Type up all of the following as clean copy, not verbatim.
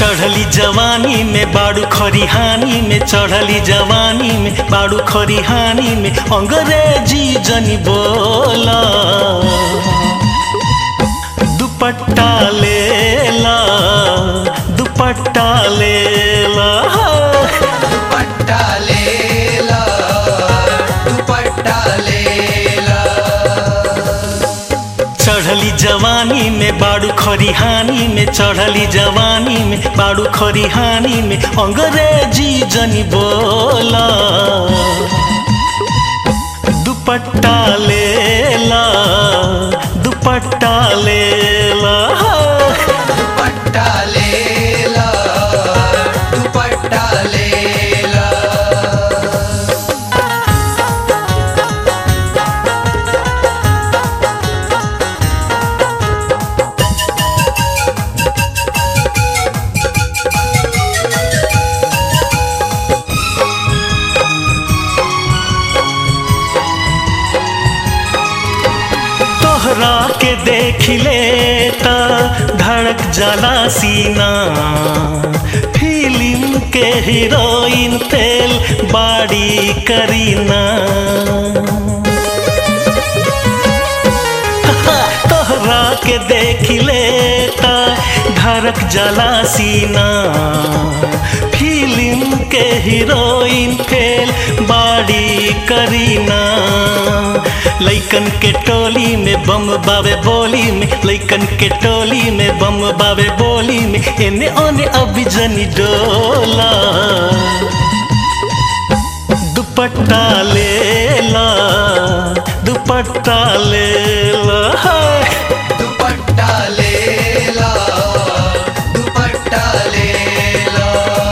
चढ़ली जवानी में बाड़ू खरिहानी में, चढ़ली जवानी में बाड़ू खरिहानी में, अंग्रेजी जनी बोला। दुपट्टा लेला, दुपट्टा लेला, दुपट्टा लेला, दुपट्टा लेला। चढ़ली जवानी में बाड़ू खरिहानी में, चढ़ली जवानी में बाड़ू खरिहानी में, अंग्रेजी जनी बोला। दुपट्टा लेला, दुपट्टा लेला, दुपट्टा लेला, दुपट्टा लेला। तोहरा के देख लेता धड़क जाला सीना, फिल्म के हीरोइन तेल बाड़ी करीना। तोहरा के देख लेता धड़क जाला सीना, फिल्म के हीरोइन फेल बाड़ी करीना। लइकन के टोली में बम बावे बोली में, लइकन के टोली में बम बावे बोली में, एने ओने अभी जनी डोला। दुपट्टा लेला, दुपट्टा लेला, दुपट्टा लेला, दुपट्टा लेला।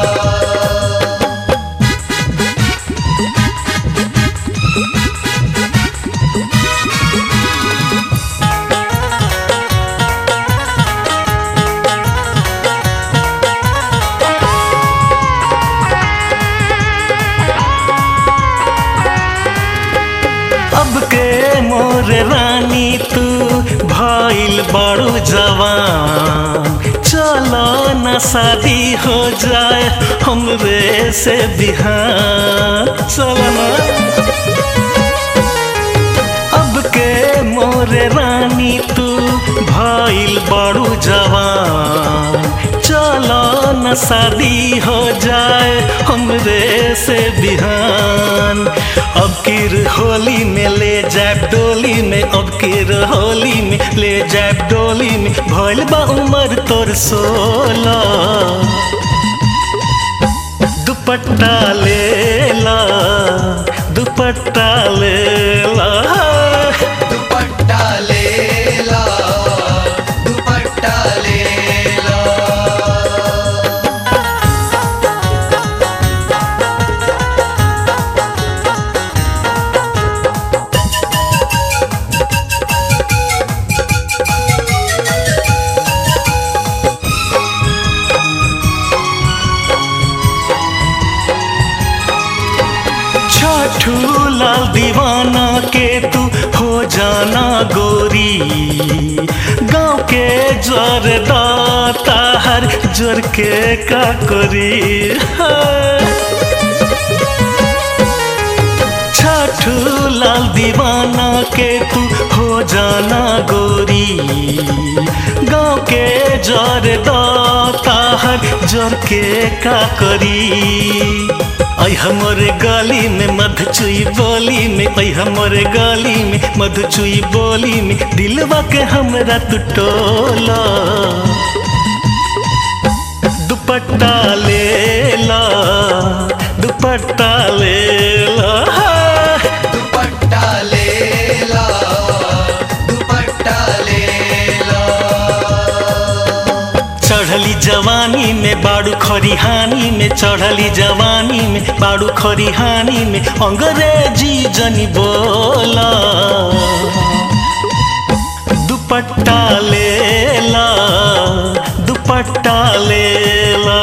अब के मोर रानी तू भइल बड़ू जवान, चलो न शादी हो जाए हमरे से बिहान। चलो ना अब के मोर रानी तू भइल बड़ू जवान, चलो न शादी हो जाए हमरे से बिहान। अब किर होली में ले जाए डोली में, अब किर होली में ले जाए डोली में, भइल बा उमर तोर 16। दुपट्टा लेला, दुपट्टा लेला, दुपट्टा लेला, दुपट्टा लेला। छठू लाल दीवाना के तू हो जाना गोरी, गाँव के जोर दाता हर जोर के का करी। छठू लाल दीवाना के तू हो जाना गोरी, गाँव के जोर दाता हर जोर के का करी। ऐ हमरे गली में मधुचुई बोली में, ऐ हमरे गली में मधुचुई बोली में, दिलवा के हमरा तू टोला। दुपट्टा लेला, दुपट्टा लेला, दुपट्टा लेला, दुपट्टा लेला। चढ़ली जवानी में बाड़ू खरिहानी में, चढ़ली जवानी में बाड़ू खरिहानी में, अंग्रेजी जनी बोला। दुपट्टा लेला, दुपट्टा लेला,